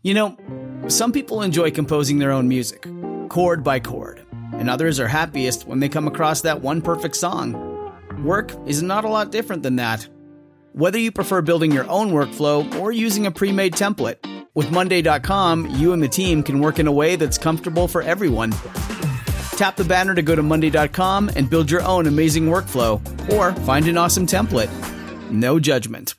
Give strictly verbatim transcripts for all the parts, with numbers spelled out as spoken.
You know, some people enjoy composing their own music, chord by chord, and others are happiest when they come across that one perfect song. Work is not a lot different than that. Whether you prefer building your own workflow or using a pre-made template, with Monday dot com, you and the team can work in a way that's comfortable for everyone. Tap the banner to go to Monday dot com and build your own amazing workflow, or find an awesome template. No judgment.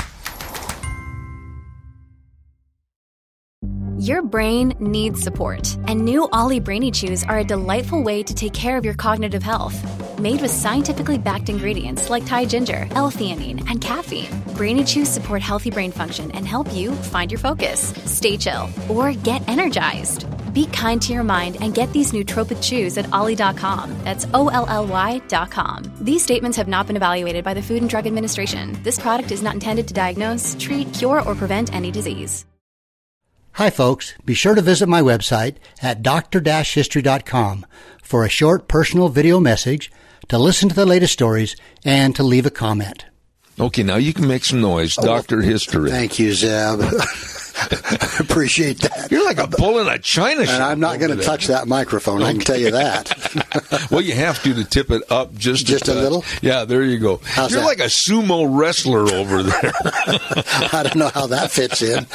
Your brain needs support, and new Ollie Brainy Chews are a delightful way to take care of your cognitive health. Made with scientifically backed ingredients like Thai ginger, L-theanine, and caffeine, Brainy Chews support healthy brain function and help you find your focus, stay chill, or get energized. Be kind to your mind and get these nootropic chews at ollie dot com. That's O L L Y dot com. These statements have not been evaluated by the Food and Drug Administration. This product is not intended to diagnose, treat, cure, or prevent any disease. Hi, folks. Be sure to visit my website at d r dash history dot com for a short personal video message, to listen to the latest stories, and to leave a comment. Okay, now you can make some noise. Oh, Doctor History. Thank you, Zeb. I appreciate that. You're like a bull in a china shop. And I'm not going to touch that microphone, okay. I can tell you that. Well, you have to to tip it up just, just a, a little? Yeah, there you go. How's You're that? like a sumo wrestler over there. I don't know how that fits in.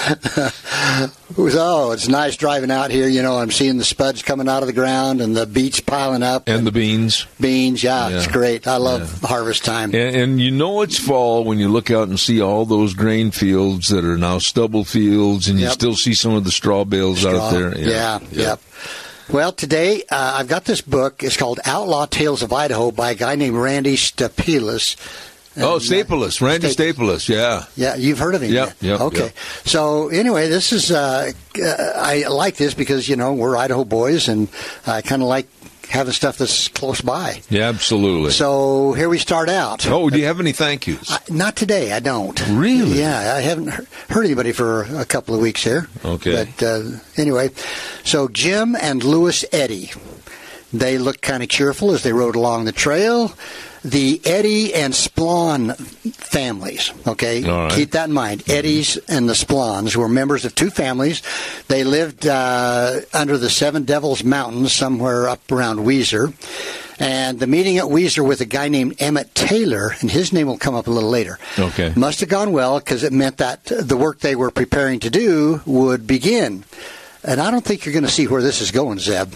Oh, it's nice driving out here. You know, I'm seeing the spuds coming out of the ground and the beets piling up. And, and the beans. Beans, yeah, yeah, it's great. I love yeah. harvest time. And, and you know it's fall when you look out and see all those grain fields that are now stubble fields, and you yep. still see some of the straw bales straw. out there. Yeah, yeah. yeah. Yep. Well, today uh, I've got this book. It's called Outlaw Tales of Idaho by a guy named Randy Stapoulis. And, oh, Stapoulis, Randy Stapoulis, yeah. Yeah, you've heard of him. Yep, yep, okay. Yep. So, anyway, this is, uh, uh, I like this because, you know, we're Idaho boys, and I kind of like having stuff that's close by. Yeah, absolutely. So, here we start out. Oh, do you have any thank yous? Uh, not today, I don't. Really? Yeah, I haven't heard anybody for a couple of weeks here. Okay. But, uh, anyway, so Jim and Louis Eddy, they looked kind of cheerful as they rode along the trail. The Eddy and Splon families, okay? All right. Keep that in mind. Mm-hmm. Eddies and the Splons were members of two families. They lived uh, under the Seven Devils Mountains somewhere up around Weiser. And the meeting at Weiser with a guy named Emmett Taylor, and his name will come up a little later, okay, must have gone well because it meant that the work they were preparing to do would begin. And I don't think you're going to see where this is going, Zeb.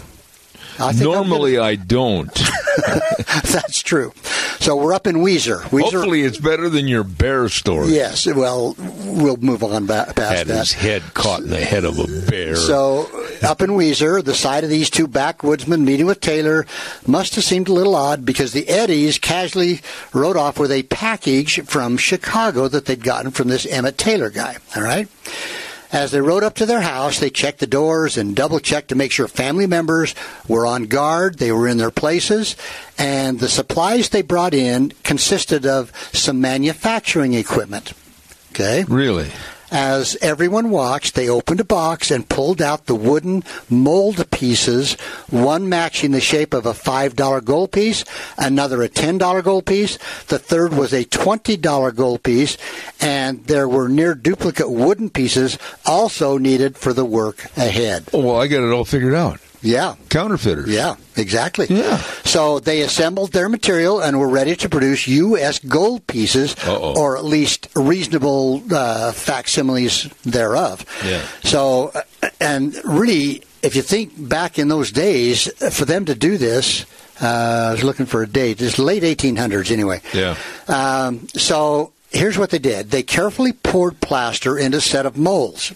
I think Normally, I don't. That's true. So we're up in Weiser. Weiser. Hopefully, it's better than your bear story. Yes. Well, we'll move on back past Had that. his head caught in the head of a bear. So up in Weiser, the sight of these two backwoodsmen meeting with Taylor must have seemed a little odd because the Eddies casually rode off with a package from Chicago that they'd gotten from this Emmett Taylor guy. All right. As they rode up to their house, they checked the doors and double-checked to make sure family members were on guard, they were in their places, and the supplies they brought in consisted of some manufacturing equipment. Okay? Really? As everyone watched, they opened a box and pulled out the wooden mold pieces, one matching the shape of a five dollar gold piece, another a ten dollar gold piece, the third was a twenty dollar gold piece, and there were near duplicate wooden pieces also needed for the work ahead. Oh, well, I got it all figured out. Yeah. Counterfeiters. Yeah, exactly. Yeah. So they assembled their material and were ready to produce U S gold pieces, Uh-oh. or at least reasonable uh, facsimiles thereof. Yeah. So, and really, if you think back in those days, for them to do this, uh, I was looking for a date, it's late eighteen hundreds anyway. Yeah. Um, so here's what they did. They carefully poured plaster into a set of molds.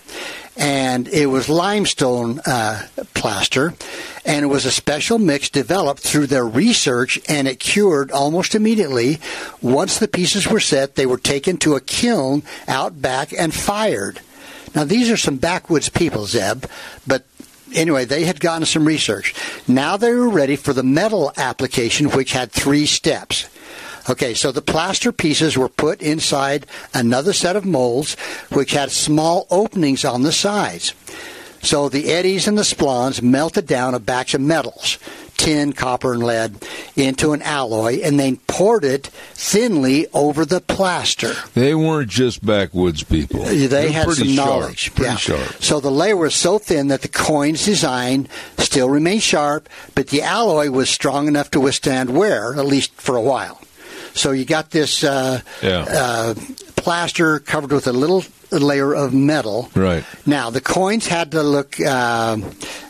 And it was limestone uh, plaster, and it was a special mix developed through their research, and it cured almost immediately. Once the pieces were set, they were taken to a kiln out back and fired. Now, these are some backwoods people, Zeb, but anyway, they had gotten some research. Now they were ready for the metal application, which had three steps. Okay, so the plaster pieces were put inside another set of molds, which had small openings on the sides. So the Eddies and the Splons melted down a batch of metals, tin, copper, and lead into an alloy, and then poured it thinly over the plaster. They weren't just backwoods people. They They're had some sharp, knowledge. Pretty yeah. sharp. So the layer was so thin that the coin's design still remained sharp, but the alloy was strong enough to withstand wear, at least for a while. So you got this uh, yeah. uh, plaster covered with a little layer of metal. Right. Now, the coins had to look uh,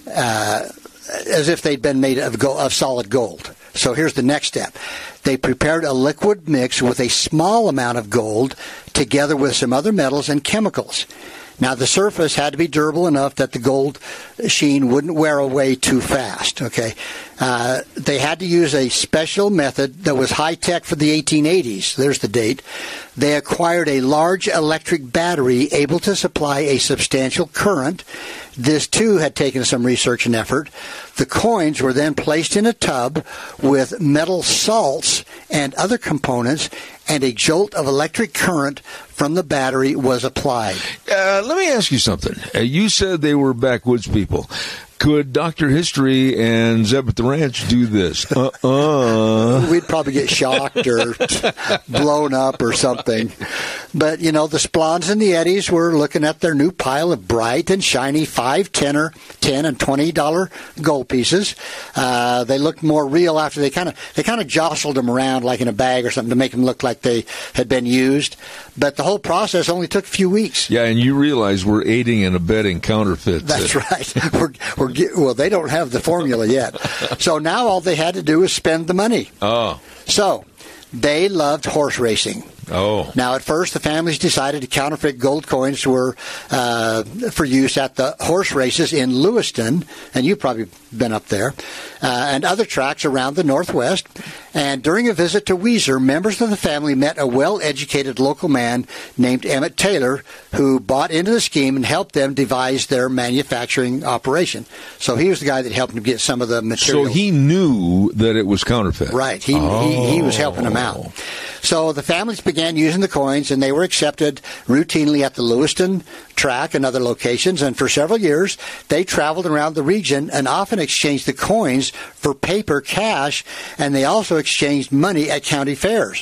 uh, as if they'd been made of, gold, of solid gold. So here's the next step. They prepared a liquid mix with a small amount of gold together with some other metals and chemicals. Now, the surface had to be durable enough that the gold sheen wouldn't wear away too fast, okay? Uh, they had to use a special method that was high-tech for the eighteen eighties. There's the date. They acquired a large electric battery able to supply a substantial current. This, too, had taken some research and effort. The coins were then placed in a tub with metal salts and other components, and a jolt of electric current from the battery was applied. Uh, let me ask you something. Uh, you said they were backwoods people. Could Doctor History and Zeb at the Ranch do this? Uh-uh. We'd probably get shocked or blown up or something. But, you know, the Splons and the Eddies were looking at their new pile of bright and shiny five, tenner, ten, and twenty dollar gold pieces. Uh, they looked more real after they kind of they kind of jostled them around like in a bag or something to make them look like they had been used. But the whole process only took a few weeks. Yeah, and you realize we're aiding and abetting counterfeits. That's right. We're, we're Well, they don't have the formula yet. So now all they had to do was spend the money. Oh. So they loved horse racing. Oh. Now, at first, the families decided to counterfeit gold coins were uh, for use at the horse races in Lewiston, and you've probably been up there, uh, and other tracks around the Northwest. And during a visit to Weiser, members of the family met a well-educated local man named Emmett Taylor, who bought into the scheme and helped them devise their manufacturing operation. So he was the guy that helped them get some of the materials. So he knew that it was counterfeit. Right. He, oh. he, he was helping them out. So the families began using the coins, and they were accepted routinely at the Lewiston track and other locations. And for several years, they traveled around the region and often exchanged the coins for paper cash, and they also exchanged money at county fairs.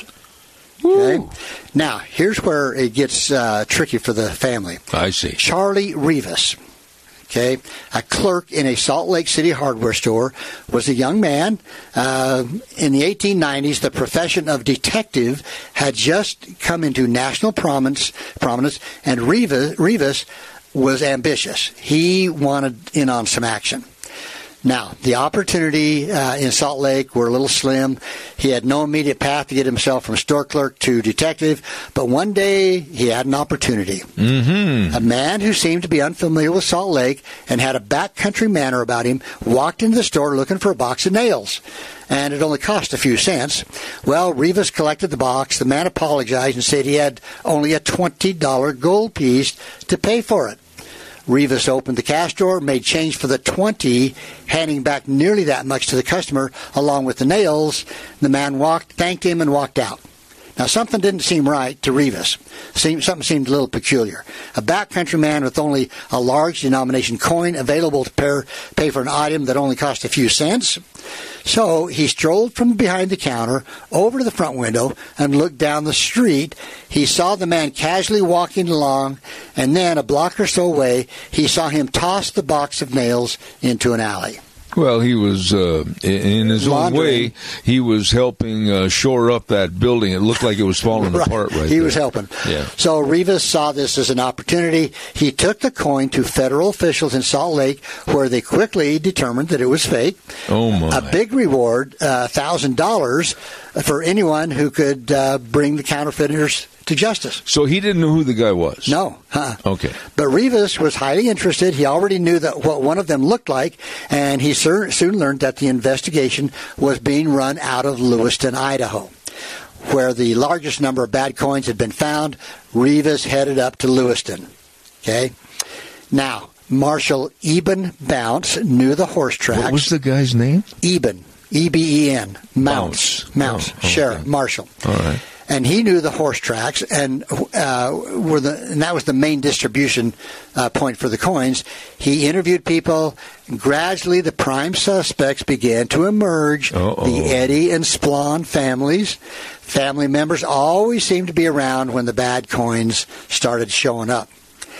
Okay. Now, here's where it gets uh, tricky for the family. I see. Charlie Rivas, okay, a clerk in a Salt Lake City hardware store, was a young man. Uh, in the eighteen nineties, the profession of detective had just come into national prominence, prominence and Rivas, Rivas was ambitious. He wanted in on some action. Now, the opportunity uh, in Salt Lake were a little slim. He had no immediate path to get himself from store clerk to detective, but one day he had an opportunity. Mm-hmm. A man who seemed to be unfamiliar with Salt Lake and had a backcountry manner about him walked into the store looking for a box of nails, and it only cost a few cents. Well, Rivas collected the box. The man apologized and said he had only a twenty dollar gold piece to pay for it. Rivas opened the cash drawer, made change for the twenty, handing back nearly that much to the customer, along with the nails. The man walked, thanked him, and walked out. Now, something didn't seem right to Rivas. Seemed, something seemed a little peculiar. A backcountry man with only a large denomination coin available to pay, pay for an item that only cost a few cents. So he strolled from behind the counter over to the front window and looked down the street. He saw the man casually walking along, and then a block or so away, he saw him toss the box of nails into an alley. Well, he was, uh, in his own way, he was helping uh, shore up that building. It looked like it was falling right. apart right He there. was helping. Yeah. So Rivas saw this as an opportunity. He took the coin to federal officials in Salt Lake, where they quickly determined that it was fake. Oh, my. A big reward, uh, one thousand dollars, for anyone who could uh, bring the counterfeiters to justice. So he didn't know who the guy was? No. Huh. Okay. But Rivas was highly interested. He already knew that what one of them looked like, and he soon learned that the investigation was being run out of Lewiston, Idaho, where the largest number of bad coins had been found. Rivas headed up to Lewiston. Okay. Now, Marshal Eben Bounce knew the horse tracks. What was the guy's name? Eben. E B E N. Mounce. Bounce. Mounce. Oh, okay. Sheriff. Marshal. All right. and he knew the horse tracks, and uh, were the and that was the main distribution uh, point for the coins. He interviewed people. And gradually, the prime suspects began to emerge. Uh-oh. The Eddy and Splon families. Family members always seemed to be around when the bad coins started showing up.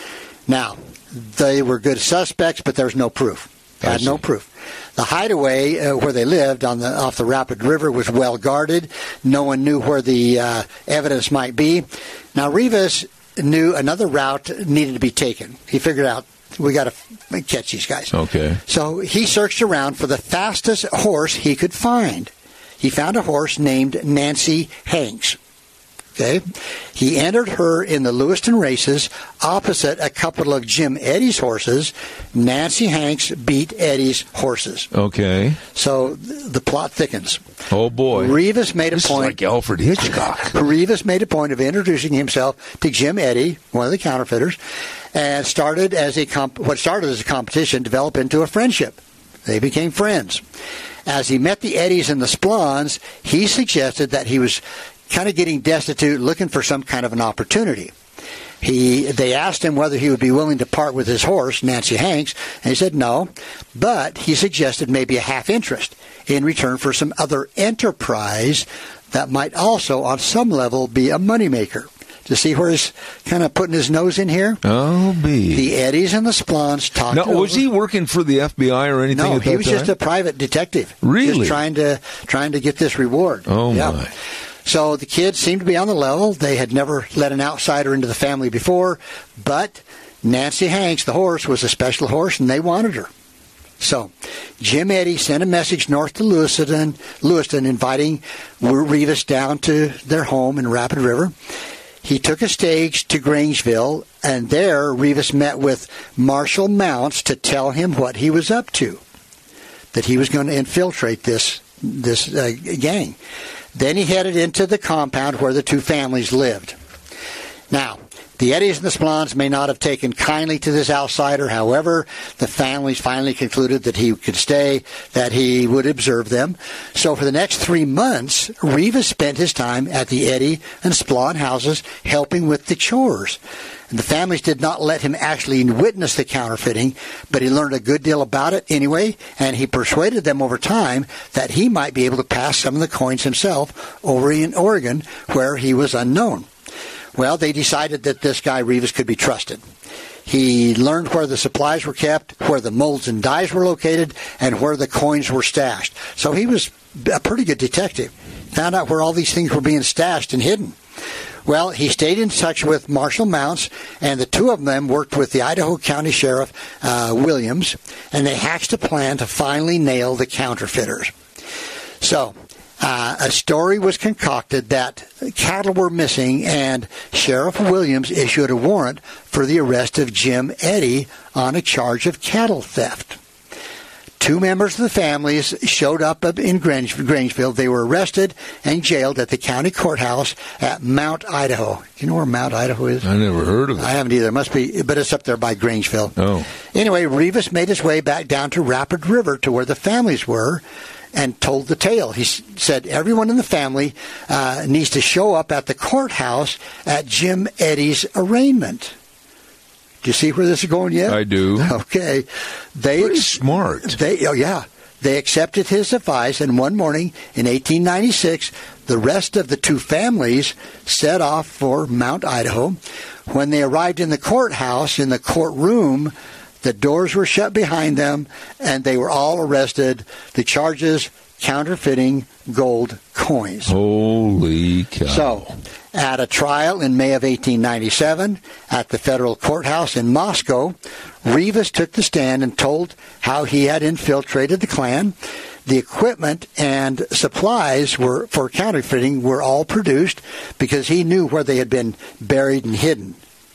Now, they were good suspects, but there was no proof. Had no proof. The hideaway uh, where they lived on the off the Rapid River was well guarded. No one knew where the uh, evidence might be. Now, Rivas knew another route needed to be taken. He figured out, we got to catch these guys. Okay. So he searched around for the fastest horse he could find. He found a horse named Nancy Hanks. Okay. He entered her in the Lewiston races opposite a couple of Jim Eddy's horses. Nancy Hanks beat Eddy's horses. Okay. So th- the plot thickens. Oh, boy. Rivas made a this point. Is like Alfred Hitchcock. Rivas made a point of introducing himself to Jim Eddy, one of the counterfeiters, and started as a comp- what started as a competition developed into a friendship. They became friends. As he met the Eddys and the Splons, he suggested that he was kind of getting destitute, looking for some kind of an opportunity. He, they asked him whether he would be willing to part with his horse, Nancy Hanks, and he said no, but he suggested maybe a half interest in return for some other enterprise that might also, on some level, be a moneymaker. To see where he's kind of putting his nose in here? Oh, be. The Eddys and the Splons talked Now, over. was he working for the F B I or anything No, at that he was time? just a private detective. Really? Just trying to, trying to get this reward. Oh, yeah. my. So the kids seemed to be on the level. They had never let an outsider into the family before, but Nancy Hanks, the horse, was a special horse, and they wanted her. So Jim Eddy sent a message north to Lewiston, Lewiston inviting Rivas down to their home in Rapid River. He took a stage to Grangeville, and there Rivas met with Marshall Mounts to tell him what he was up to, that he was going to infiltrate this this uh, gang. Then he headed into the compound where the two families lived. Now, the Eddys and the Splons may not have taken kindly to this outsider. However, the families finally concluded that he could stay, that he would observe them. So for the next three months, Rivas spent his time at the Eddy and Splon houses helping with the chores. And the families did not let him actually witness the counterfeiting, but he learned a good deal about it anyway, and he persuaded them over time that he might be able to pass some of the coins himself over in Oregon, where he was unknown. Well, they decided that this guy, Rivas, could be trusted. He learned where the supplies were kept, where the molds and dies were located, and where the coins were stashed. So he was a pretty good detective. Found out where all these things were being stashed and hidden. Well, he stayed in touch with Marshall Mounts, and the two of them worked with the Idaho County Sheriff, uh, Williams, and they hatched a plan to finally nail the counterfeiters. So, uh, a story was concocted that cattle were missing, and Sheriff Williams issued a warrant for the arrest of Jim Eddy on a charge of cattle theft. Two members of the families showed up in Grange, Grangeville. They were arrested and jailed at the county courthouse at Mount Idaho. Do you know where Mount Idaho is? I never heard of it. I haven't either. It must be, but it's up there by Grangeville. Oh. Anyway, Rivas made his way back down to Rapid River to where the families were and told the tale. He said everyone in the family uh, needs to show up at the courthouse at Jim Eddy's arraignment. Do you see where this is going yet? I do. Okay. They Pretty smart. They, oh, yeah. They accepted his advice, and one morning in eighteen ninety-six, the rest of the two families set off for Mount Idaho. When they arrived in the courthouse, in the courtroom, the doors were shut behind them, and they were all arrested. The charges, counterfeiting gold coins. Holy cow. So, at a trial in May of eighteen ninety-seven at the federal courthouse in Moscow, Rivas took the stand and told how he had infiltrated the Klan. The equipment and supplies were for counterfeiting were all produced because he knew where they had been buried and hidden.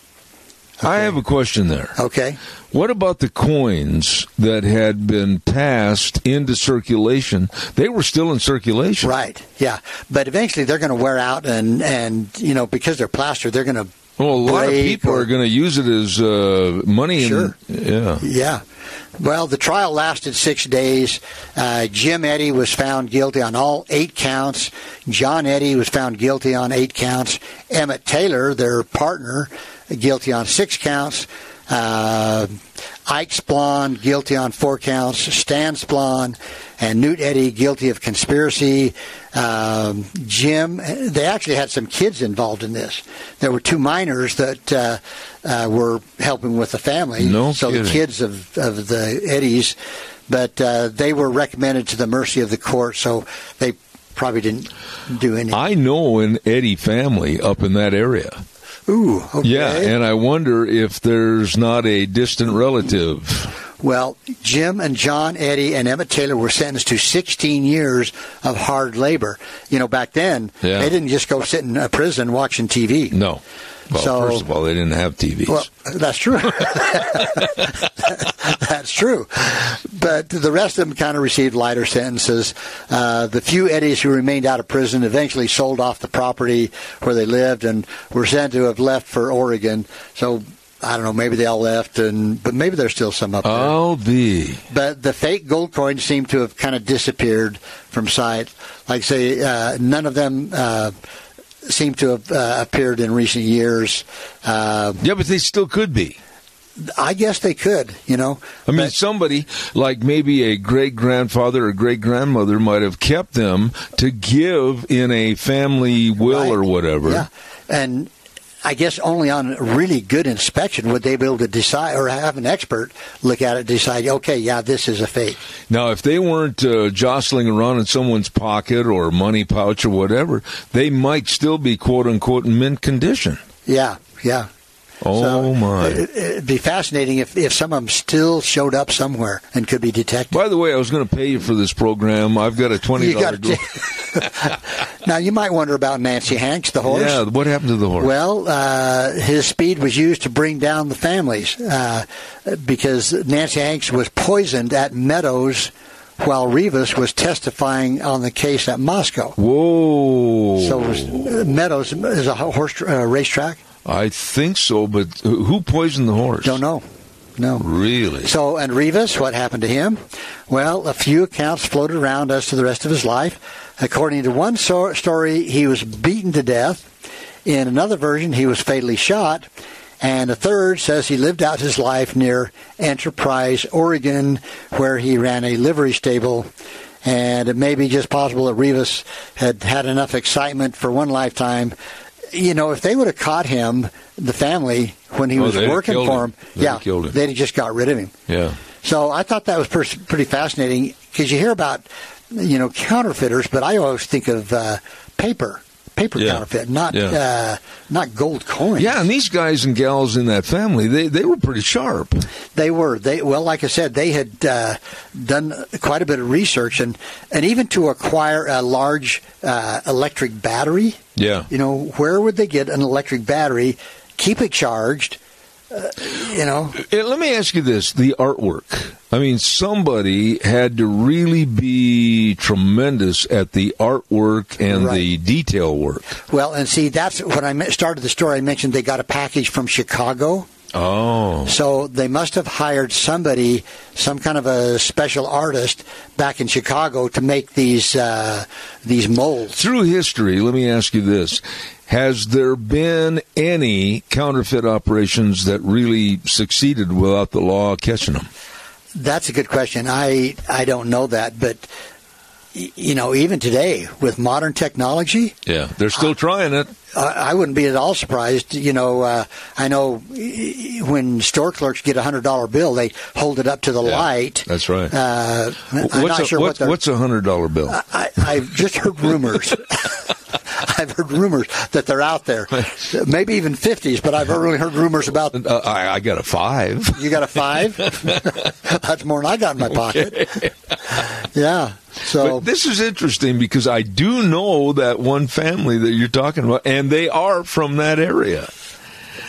Okay. I have a question there. Okay. What about the coins that had been passed into circulation? They were still in circulation. Right, yeah. But eventually they're going to wear out, and, and, you know, because they're plaster, they're going to Well, a lot of break people or- are going to use it as uh, money. Sure. And, yeah. Yeah. Well, the trial lasted six days. Uh, Jim Eddy was found guilty on all eight counts. John Eddy was found guilty on eight counts. Emmett Taylor, their partner, guilty on six counts. Uh, Ike Splon, guilty on four counts. Stan Splon and Newt Eddy, guilty of conspiracy. Um, Jim, they actually had some kids involved in this. There were two minors that uh, uh, were helping with the family. No so kidding. The kids of, of the Eddys, but uh, they were recommended to the mercy of the court, so they probably didn't do anything. I know an Eddy family up in that area. Ooh, okay. Yeah, and I wonder if there's not a distant relative. Well, Jim and John Eddy and Emmett Taylor were sentenced to sixteen years of hard labor. You know, back then, yeah. they didn't just go sit in a prison watching T V. No. Well, so, first of all, they didn't have T Vs. Well, that's true. That's true. But the rest of them kind of received lighter sentences. Uh, the few Eddys who remained out of prison eventually sold off the property where they lived and were said to have left for Oregon. So, I don't know, maybe they all left, and but maybe there's still some up there. I'll be. But the fake gold coins seem to have kind of disappeared from sight. Like, say, uh, none of them uh, seem to have uh, appeared in recent years. Uh, Yeah, but they still could be. I guess they could, you know. I mean, but, somebody like maybe a great-grandfather or great-grandmother might have kept them to give in a family will right. or whatever. Yeah, and I guess only on really good inspection would they be able to decide, or have an expert look at it and decide, okay, yeah, this is a fake. Now, if they weren't uh, jostling around in someone's pocket or money pouch or whatever, they might still be, quote-unquote, in mint condition. Yeah, yeah. Oh, so my. It, it'd be fascinating if, if some of them still showed up somewhere and could be detected. By the way, I was going to pay you for this program. I've got a twenty dollars You got Now, you might wonder about Nancy Hanks, the horse. Yeah, what happened to the horse? Well, uh, his speed was used to bring down the families uh, because Nancy Hanks was poisoned at Meadows while Rivas was testifying on the case at Moscow. Whoa. So it was, uh, Meadows is a horse uh, racetrack? I think so, but who poisoned the horse? Don't know. No. Really? So, and Rivas, what happened to him? Well, a few accounts floated around as to the rest of his life. According to one so- story, he was beaten to death. In another version, he was fatally shot. And a third says he lived out his life near Enterprise, Oregon, where he ran a livery stable. And it may be just possible that Rivas had had enough excitement for one lifetime. You know, if they would have caught him, the family, when he oh, was working for him, him. They'd yeah, have killed him. they'd have just got rid of him. Yeah. So I thought that was per- pretty fascinating because you hear about, you know, counterfeiters, but I always think of uh, paper, paper yeah. counterfeit, not yeah. uh, not gold coins. Yeah, and these guys and gals in that family, they, they were pretty sharp. They were. They well, like I said, they had uh, done quite a bit of research, and, and even to acquire a large uh, electric battery. Yeah. You know, where would they get an electric battery, keep it charged, uh, you know? Let me ask you this, the artwork. I mean, somebody had to really be tremendous at the artwork and Right. the detail work. Well, and see, that's when I started the story. I mentioned they got a package from Chicago. Oh. So they must have hired somebody, some kind of a special artist back in Chicago to make these uh, these molds. Through history, let me ask you this. Has there been any counterfeit operations that really succeeded without the law catching them? That's a good question. I, I don't know that, but, you know, even today with modern technology, Yeah, they're still uh, trying it. I, I wouldn't be at all surprised. You know, uh, I know when store clerks get a hundred dollar bill, they hold it up to the yeah, light. That's right. Uh, I'm what's not a, sure what's, what what's a hundred dollar bill? I, I've just heard rumors. I've heard rumors that they're out there. Maybe even fifties, but I've really heard rumors about. Uh, I, I got a five. You got a five? That's more than I got in my pocket. Okay. Yeah. So but this is interesting because I do know that one family that you're talking about, and they are from that area.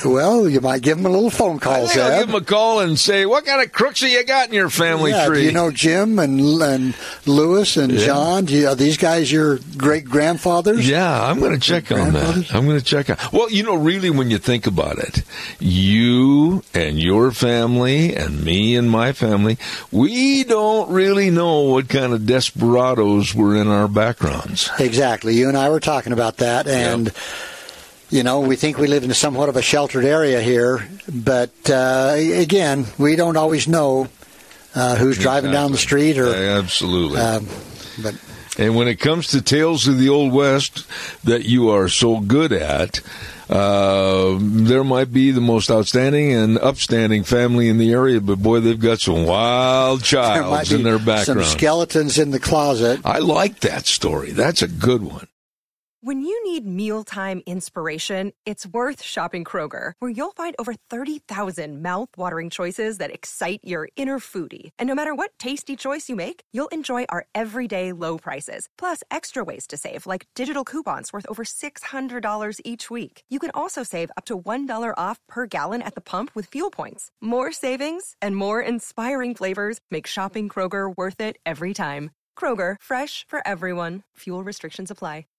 Well, you might give him a little phone call, I think Zeb. I'll give him a call and say, what kind of crooks have you got in your family yeah, tree? Do you know Jim and and Lewis and Yeah. John? Do you, are these guys your great-grandfathers? Yeah, I'm going to check on that. I'm going to check on. Well, you know, really, when you think about it, you and your family and me and my family, we don't really know what kind of desperados were in our backgrounds. Exactly. You and I were talking about that, and Yep. you know, we think we live in somewhat of a sheltered area here, but uh, again, we don't always know uh, who's driving down the street or. Yeah, absolutely. Um, but And when it comes to Tales of the Old West that you are so good at, uh, there might be the most outstanding and upstanding family in the area, but boy, they've got some wild there might childs be in their some background. skeletons in the closet. I like that story. That's a good one. When you need mealtime inspiration, it's worth shopping Kroger, where you'll find over thirty thousand mouth-watering choices that excite your inner foodie. And no matter what tasty choice you make, you'll enjoy our everyday low prices, plus extra ways to save, like digital coupons worth over six hundred dollars each week. You can also save up to one dollar off per gallon at the pump with fuel points. More savings and more inspiring flavors make shopping Kroger worth it every time. Kroger, fresh for everyone. Fuel restrictions apply.